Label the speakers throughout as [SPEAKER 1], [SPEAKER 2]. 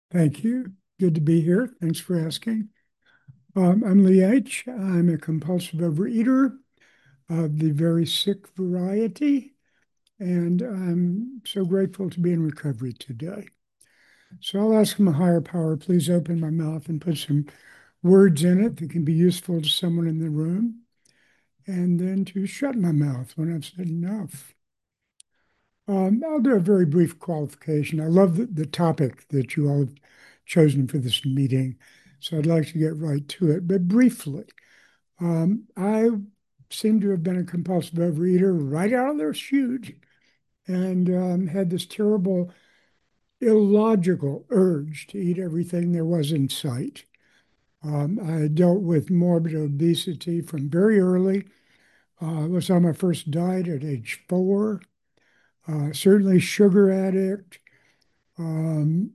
[SPEAKER 1] Thank you. Good to be here. Thanks for asking. I'm Lee H. I'm a compulsive overeater of the very sick variety, and I'm so grateful to be in recovery today. So I'll ask my higher power, please open my mouth and put some words in it that can be useful to someone in the room, and then to shut my mouth when I've said enough. I'll do a very brief qualification. I love the topic that you all have chosen for this meeting, so I'd like to get right to it. But briefly, I seem to have been a compulsive overeater right out of the chute and had this terrible, illogical urge to eat everything there was in sight. I dealt with morbid obesity from very early. I was on my first diet at age 4. Certainly sugar addict. Um,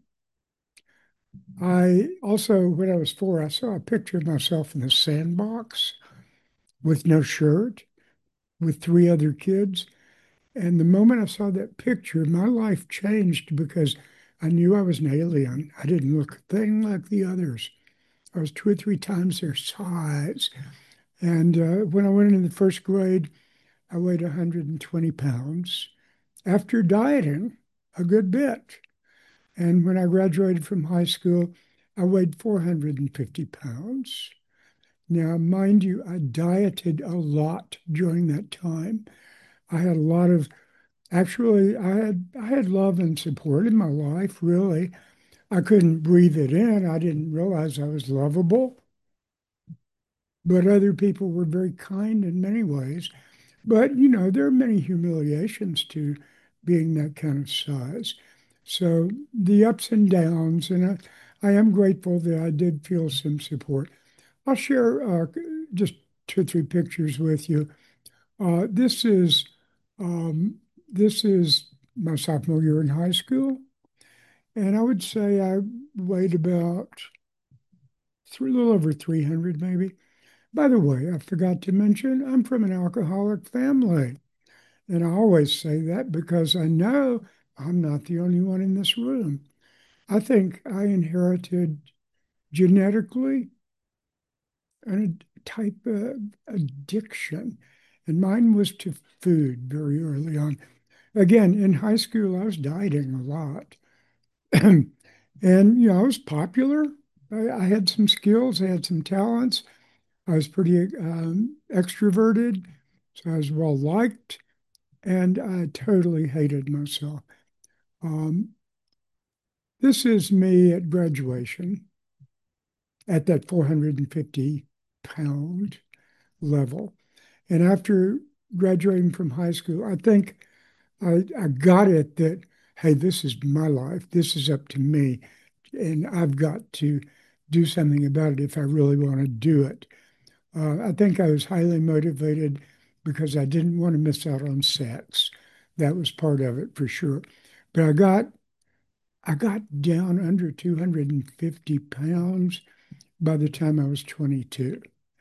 [SPEAKER 1] I also, when I was 4, I saw a picture of myself in the sandbox with no shirt, with 3 other kids. And the moment I saw that picture, my life changed because I knew I was an alien. I didn't look a thing like the others. I was 2 or 3 times their size. And when I went into the first grade, I weighed 120 pounds after dieting a good bit. And when I graduated from high school, I weighed 450 pounds. Now, mind you, I dieted a lot during that time. I had a lot of actually I had love and support in my life, really. I couldn't breathe it in. I didn't realize I was lovable, but other people were very kind in many ways. But, there are many humiliations to being that kind of size. So the ups and downs, and I am grateful that I did feel some support. I'll share just 2 or 3 pictures with you. Uh, this is um, this is my sophomore year in high school, and I would say I weighed about a little over 300, maybe. By the way, I forgot to mention I'm from an alcoholic family. And I always say that because I know I'm not the only one in this room. I think I inherited genetically a type of addiction, and mine was to food very early on. Again, in high school, I was dieting a lot. And, I was popular. I had some skills, I had some talents. I was pretty extroverted, so I was well liked, and I totally hated myself. Um, this is me at graduation at that 450 pound level. And after graduating from high school, I think I got it that, hey, this is my life. This is up to me. And I've got to do something about it if I really want to do it. I think I was highly motivated because I didn't want to miss out on sex. That was part of it for sure. But I got down under 250 pounds by the time I was 22.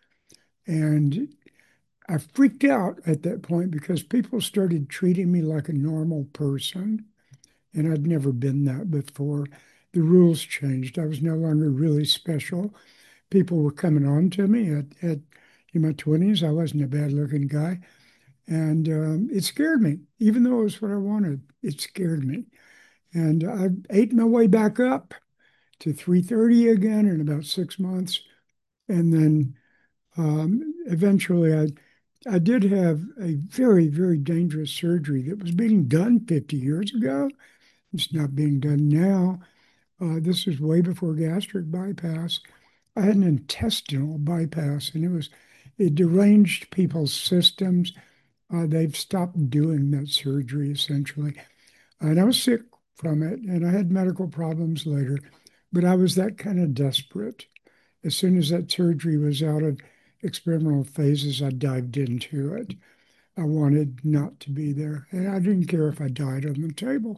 [SPEAKER 1] And I freaked out at that point because people started treating me like a normal person. And I'd never been that before. The rules changed. I was no longer really special. People were coming on to me in my 20s. I wasn't a bad looking guy. And it scared me. Even though it was what I wanted, it scared me. And I ate my way back up to 330 again in about 6 months. And then eventually I did have a very, very dangerous surgery that was being done 50 years ago. It's not being done now. This was way before gastric bypass. I had an intestinal bypass, and it deranged people's systems. They've stopped doing that surgery essentially. And I was sick from it, and I had medical problems later, but I was that kind of desperate. As soon as that surgery was out of experimental phases, I dived into it. I wanted not to be there, and I didn't care if I died on the table.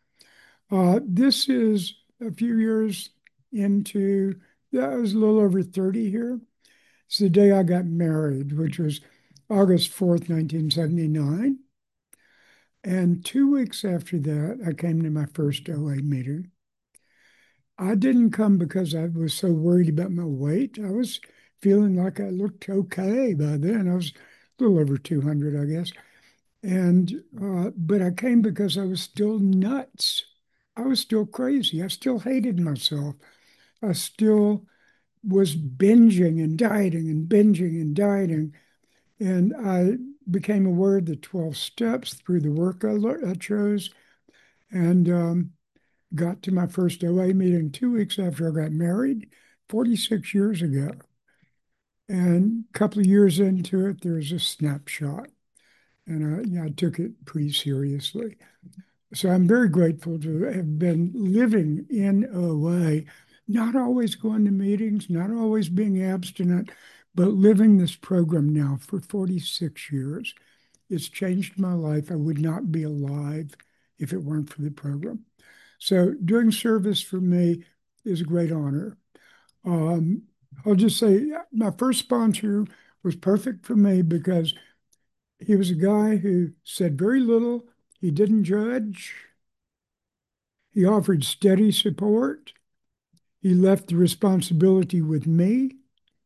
[SPEAKER 1] This is a few years into, yeah, I was a little over 30 here. It's the day I got married, which was August 4th, 1979. And 2 weeks after that, I came to my first OA meeting. I didn't come because I was so worried about my weight. I was feeling like I looked okay by then. I was a little over 200, I guess. And but I came because I was still nuts. I was still crazy. I still hated myself. I still was binging and dieting and binging and dieting. And I became aware of the 12 steps through the work I chose, and got to my first OA meeting 2 weeks after I got married, 46 years ago. And a couple of years into it, there was a snapshot, and I took it pretty seriously. So I'm very grateful to have been living in OA, not always going to meetings, not always being abstinent, but living this program now for 46 years. It's changed my life. I would not be alive if it weren't for the program. So doing service for me is a great honor. Um, I'll just say my first sponsor was perfect for me because he was a guy who said very little. He didn't judge. He offered steady support. He left the responsibility with me.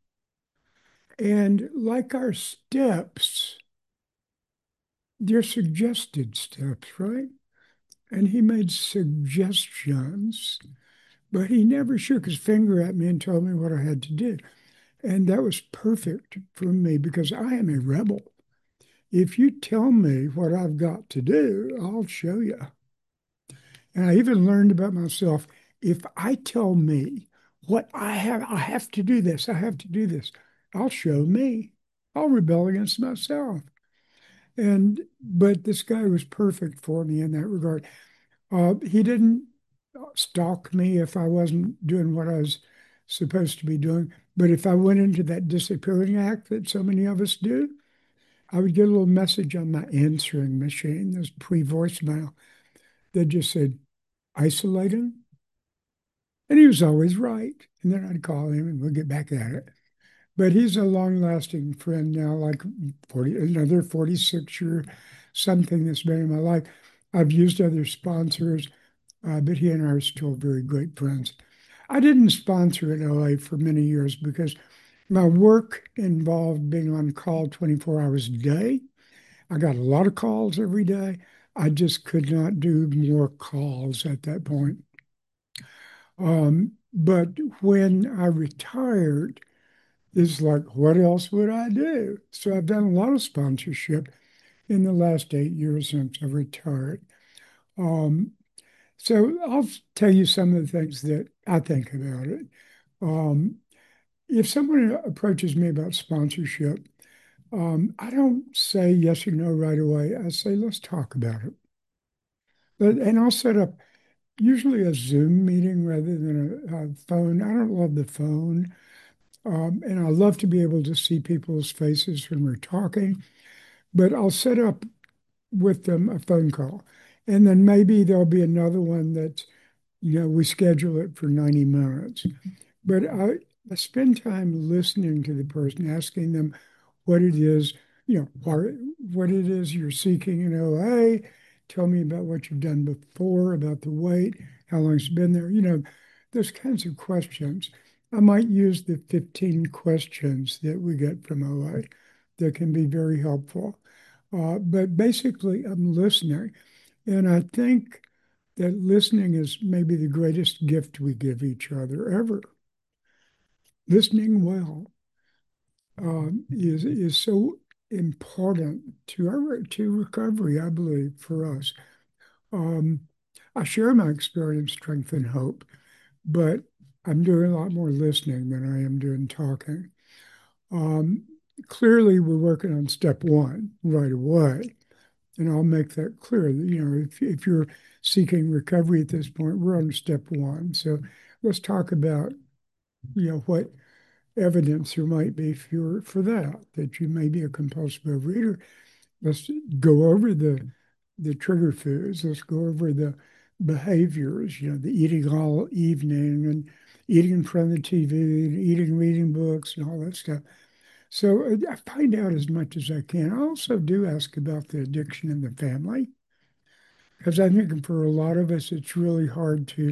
[SPEAKER 1] And like our steps, they're suggested steps, right? And he made suggestions, but he never shook his finger at me and told me what I had to do. And that was perfect for me because I am a rebel. If you tell me what I've got to do, I'll show you. And I even learned about myself. If I tell me what I have to do this, I have to do this, I'll show me. I'll rebel against myself. But this guy was perfect for me in that regard. He didn't stalk me if I wasn't doing what I was supposed to be doing. But if I went into that disappearing act that so many of us do, I would get a little message on my answering machine, this pre-voicemail, that just said, isolating. And he was always right. And then I'd call him and we'll get back at it. But he's a long-lasting friend now, like 40, another 46-year something that's been in my life. I've used other sponsors, but he and I are still very great friends. I didn't sponsor at OA for many years because my work involved being on call 24 hours a day. I got a lot of calls every day. I just could not do more calls at that point. But when I retired, it's like, what else would I do? So I've done a lot of sponsorship in the last 8 years since I retired. Um, so I'll tell you some of the things that I think about it. Um, if someone approaches me about sponsorship, I don't say yes or no right away. I say, let's talk about it. And I'll set up usually a Zoom meeting rather than a phone. I don't love the phone. And I love to be able to see people's faces when we're talking, but I'll set up with them a phone call. And then maybe there'll be another one that, we schedule it for 90 minutes. But I spend time listening to the person, asking them what it is, what it is you're seeking in OA. Tell me about what you've done before, about the weight, how long it's been there, those kinds of questions. I might use the 15 questions that we get from OA that can be very helpful. But basically, I'm listening. And I think that listening is maybe the greatest gift we give each other ever. Listening well is so important to recovery, I believe, for us. Um, I share my experience, strength, and hope, but I'm doing a lot more listening than I am doing talking. Um, Clearly, we're working on step one right away, and I'll make that clear. If you're seeking recovery at this point, we're on step one. So let's talk about what evidence there might be for that you may be a compulsive overeater. Let's go over the trigger foods. Let's go over the behaviors, the eating all evening and eating in front of the TV and eating, reading books and all that stuff. So I find out as much as I can. I also do ask about the addiction in the family because I think for a lot of us, it's really hard to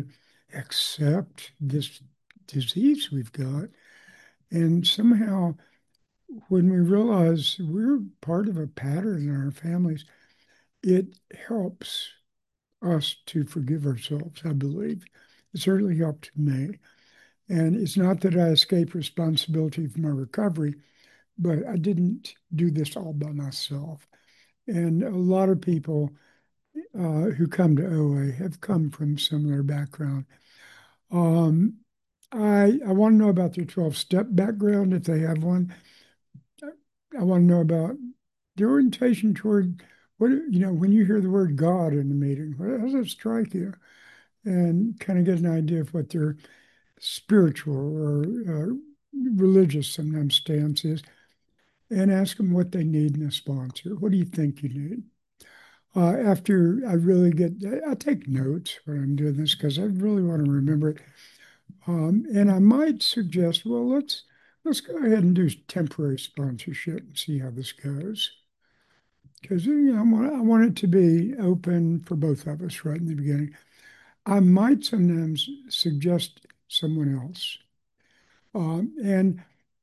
[SPEAKER 1] accept this disease we've got. And somehow, when we realize we're part of a pattern in our families, it helps us to forgive ourselves, I believe. It certainly helped me. And it's not that I escaped responsibility for my recovery, but I didn't do this all by myself. And a lot of people who come to OA have come from similar background. Um, I want to know about their 12-step background if they have one. I want to know about their orientation toward when you hear the word God in the meeting, how does it strike you? And kind of get an idea of what their spiritual or religious sometimes stance is, and ask them what they need in a sponsor. What do you think you need? After I really I take notes when I'm doing this because I really want to remember it. And I might suggest, well, let's go ahead and do temporary sponsorship and see how this goes. Because I want it to be open for both of us right in the beginning. I might sometimes suggest someone else. And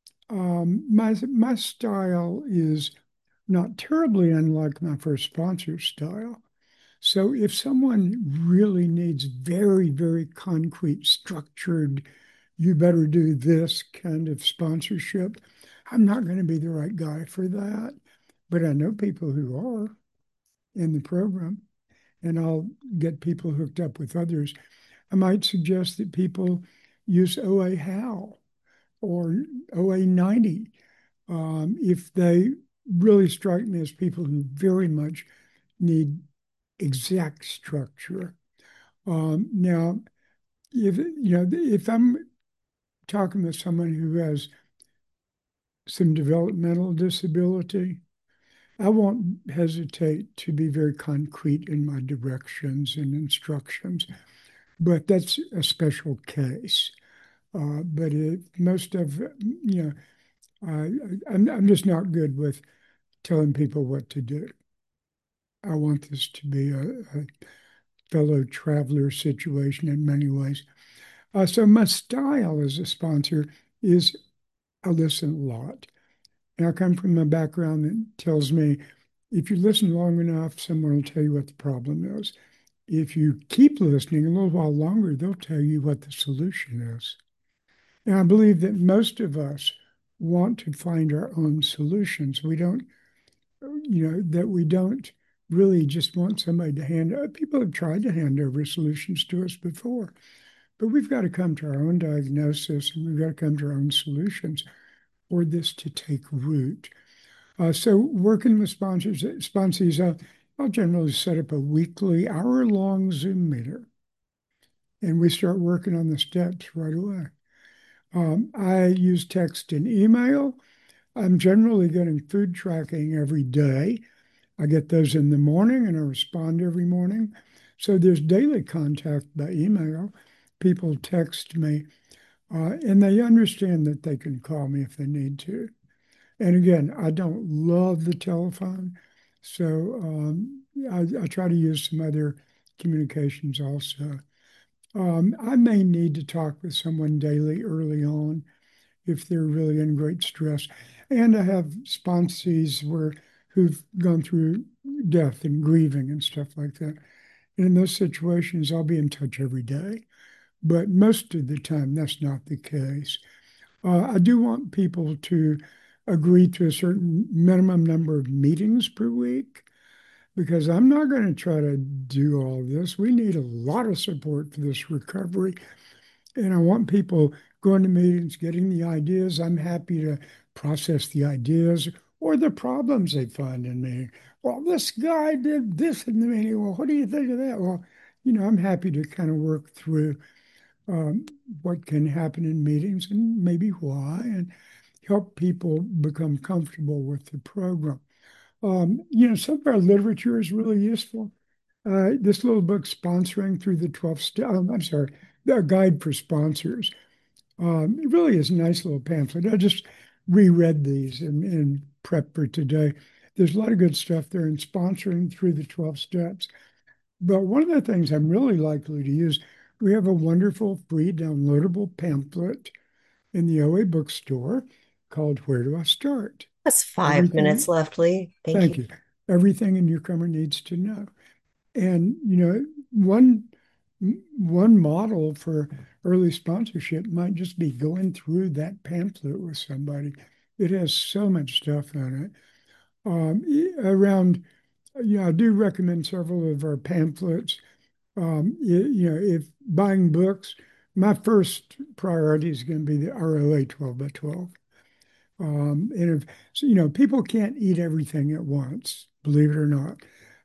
[SPEAKER 1] my style is not terribly unlike my first sponsor style. So if someone really needs very, very concrete, structured, you better do this kind of sponsorship, I'm not going to be the right guy for that. But I know people who are in the program, and I'll get people hooked up with others. I might suggest that people use OA How or OA 90 if they really strike me as people who very much need exact structure. Now, if I'm talking with someone who has some developmental disability, I won't hesitate to be very concrete in my directions and instructions, but that's a special case. But most of, I'm just not good with telling people what to do. I want this to be a fellow traveler situation in many ways. So my style as a sponsor is I listen a lot. And I come from a background that tells me if you listen long enough, someone will tell you what the problem is. If you keep listening a little while longer, they'll tell you what the solution is. And I believe that most of us want to find our own solutions. We don't, that we don't really just want somebody to people have tried to hand over solutions to us before, but we've got to come to our own diagnosis and we've got to come to our own solutions for this to take root. So working with sponsees, I'll generally set up a weekly hour-long Zoom meeting, and we start working on the steps right away. I use text and email. I'm generally getting food tracking every day. I get those in the morning and I respond every morning. So there's daily contact by email. People text me, and they understand that they can call me if they need to. And again, I don't love the telephone, so I try to use some other communications also. I may need to talk with someone daily early on if they're really in great stress. And I have sponsees who've gone through death and grieving and stuff like that. And in those situations, I'll be in touch every day. But most of the time, that's not the case. I do want people to agree to a certain minimum number of meetings per week because I'm not going to try to do all this. We need a lot of support for this recovery. And I want people going to meetings, getting the ideas. I'm happy to process the ideas or the problems they find in me. Well, this guy did this in the meeting. Well, what do you think of that? Well, I'm happy to kind of work through um, what can happen in meetings and maybe why, and help people become comfortable with the program. Some of our literature is really useful. This little book, Sponsoring Through the 12 Steps, I'm sorry, a guide for sponsors. It really is a nice little pamphlet. I just reread these in prep for today. There's a lot of good stuff there in Sponsoring Through the 12 Steps. But one of the things I'm really likely to use we have a wonderful free downloadable pamphlet in the OA bookstore called Where Do I Start?
[SPEAKER 2] That's 5 minutes
[SPEAKER 1] Everything,
[SPEAKER 2] left, Lee. Thank
[SPEAKER 1] thank
[SPEAKER 2] you.
[SPEAKER 1] you. Everything a newcomer needs to know. And one model for early sponsorship might just be going through that pamphlet with somebody. It has so much stuff on it. Around, yeah, I do recommend several of our pamphlets. If buying books, my first priority is going to be the ROA 12 by 12. And if, so, people can't eat everything at once, believe it or not.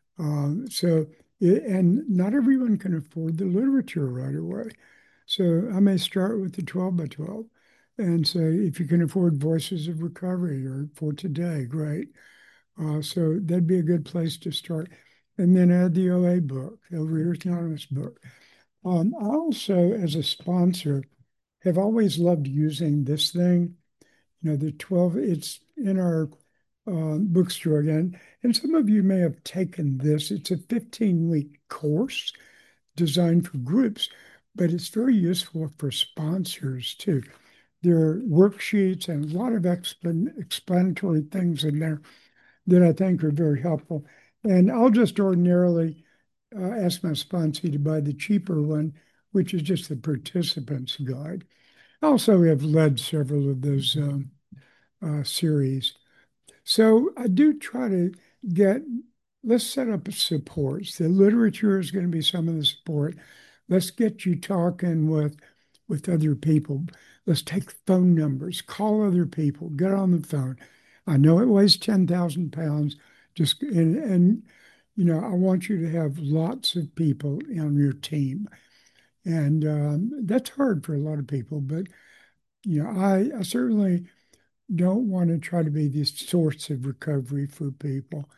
[SPEAKER 1] And not everyone can afford the literature right away. So I may start with the 12 by 12 and say, if you can afford Voices of Recovery or For Today, great. So that'd be a good place to start. And then add the OA book, the Reader's Anonymous book. I also, as a sponsor, have always loved using this thing. The 12, it's in our bookstore again. And some of you may have taken this. It's a 15-week course designed for groups, but it's very useful for sponsors too. There are worksheets and a lot of explanatory things in there that I think are very helpful. And I'll just ordinarily ask my sponsee to buy the cheaper one, which is just the participant's guide. I also have led several of those series. So I do try to get, let's set up supports. The literature is going to be some of the support. Let's get you talking with other people. Let's take phone numbers, call other people, get on the phone. I know it weighs 10,000 pounds. I want you to have lots of people on your team. And that's hard for a lot of people, but I certainly don't want to try to be the source of recovery for people.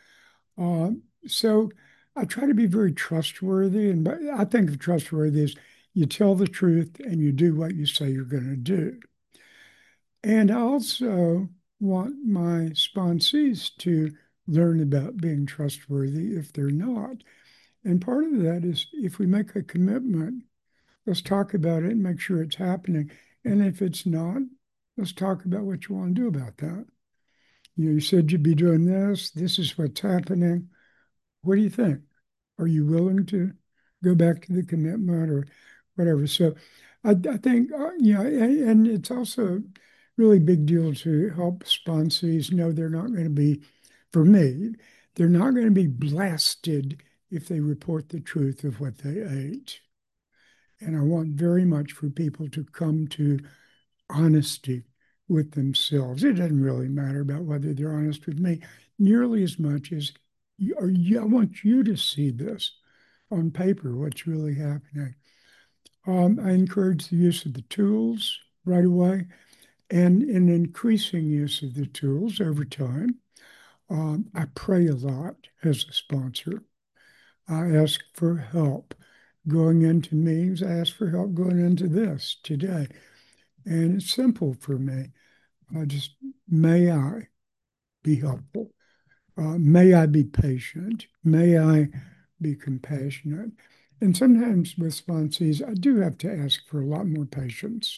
[SPEAKER 1] So I try to be very trustworthy. And I think of trustworthy as you tell the truth and you do what you say you're going to do. And I also want my sponsees to learn about being trustworthy if they're not. And part of that is if we make a commitment, let's talk about it and make sure it's happening. And if it's not, let's talk about what you want to do about that. You said you'd be doing this. This is what's happening. What do you think? Are you willing to go back to the commitment or whatever? So I think, and it's also a really big deal to help sponsees know they're not going to be, for me, they're not going to be blasted if they report the truth of what they ate. And I want very much for people to come to honesty with themselves. It doesn't really matter about whether they're honest with me nearly as much as I want you to see this on paper, what's really happening. I encourage the use of the tools right away and an increasing use of the tools over time. I pray a lot as a sponsor. I ask for help going into meetings. I ask for help going into this today. And it's simple for me. May I be helpful? May I be patient? May I be compassionate? And sometimes with sponsees, I do have to ask for a lot more patience.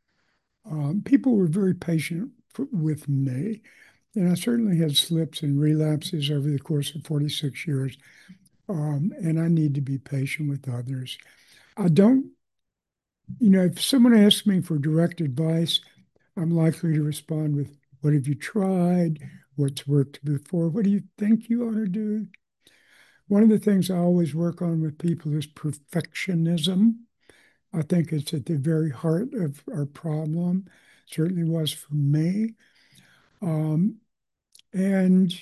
[SPEAKER 1] People were very patient with me, and I certainly had slips and relapses over the course of 46 years. And I need to be patient with others. I don't, if someone asks me for direct advice, I'm likely to respond with, what have you tried? What's worked before? What do you think you ought to do? One of the things I always work on with people is perfectionism. I think it's at the very heart of our problem. Certainly was for me. Um, and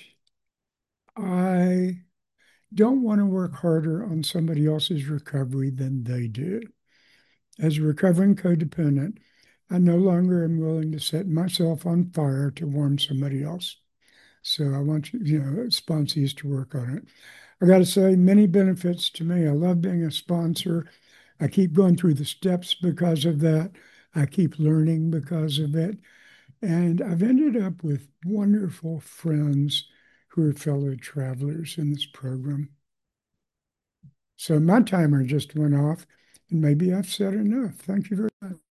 [SPEAKER 1] I don't want to work harder on somebody else's recovery than they do. As a recovering codependent, I no longer am willing to set myself on fire to warm somebody else. So I want sponsees to work on it. I got to say, many benefits to me. I love being a sponsor. I keep going through the steps because of that. I keep learning because of it. And I've ended up with wonderful friends who are fellow travelers in this program. So my timer just went off. And maybe I've said enough. Thank you very much.